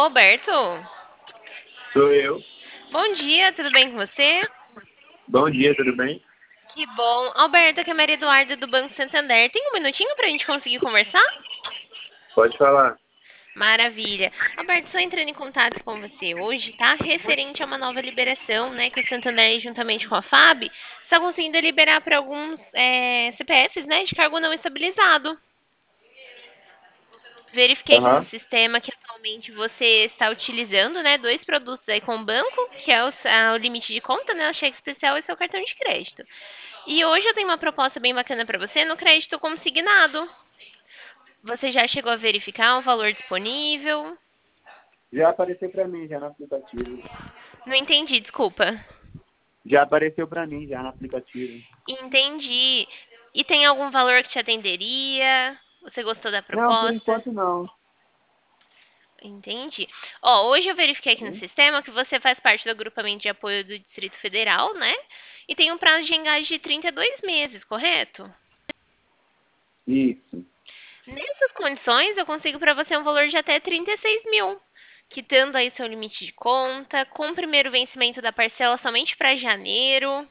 Alberto. Sou eu. Bom dia, tudo bem com você? Bom dia, tudo bem? Que bom. Alberto, aqui é a Maria Eduarda do Banco Santander. Tem um minutinho pra gente conseguir conversar? Pode falar. Maravilha. Alberto, estou entrando em contato com você hoje, tá? Referente a uma nova liberação, né? Que o Santander, juntamente com a FAB, está conseguindo liberar para alguns CPFs, né? De cargo não estabilizado. Verifiquei aqui no Aham. sistema que atualmente você está utilizando, né, dois produtos aí com o banco, que é o limite de conta, né, o cheque especial e seu cartão de crédito. E hoje eu tenho uma proposta bem bacana para você no crédito consignado. Você já chegou a verificar o valor disponível? Já apareceu pra mim, já no aplicativo. Não entendi, desculpa. Já apareceu pra mim, já no aplicativo. Entendi. E tem algum valor que te atenderia? Você gostou da Não, por proposta? enquanto não. Entendi. Ó, hoje eu verifiquei aqui no Hum? sistema que você faz parte do agrupamento de apoio do Distrito Federal, né? E tem um prazo de engagem de 32 meses, correto? Isso. Nessas condições, eu consigo para você um valor de até 36 mil, quitando aí seu limite de conta, com o primeiro vencimento da parcela somente para janeiro.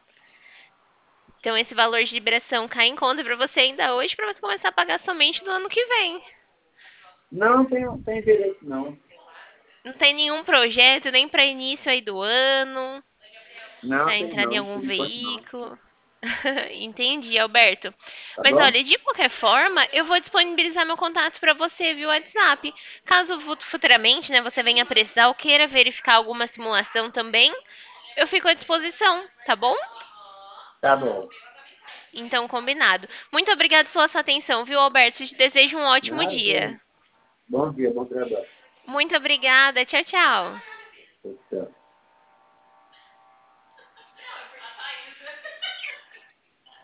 Então, esse valor de liberação cai em conta para você ainda hoje, para você começar a pagar somente no ano que vem. Não tem interesse, não. Não tem nenhum projeto nem para início aí do ano, Não para tem entrar em não, algum por enquanto não. veículo. Entendi, Alberto. Tá Mas bom? olha, de qualquer forma, eu vou disponibilizar meu contato para você via WhatsApp. Caso futuramente, né, você venha precisar ou queira verificar alguma simulação também, eu fico à disposição, tá bom? Tá bom. Então, combinado. Muito obrigada pela sua atenção, viu, Alberto? Te desejo um ótimo Nada, dia. bom dia, bom trabalho. Muito obrigada. Tchau, tchau. Tchau.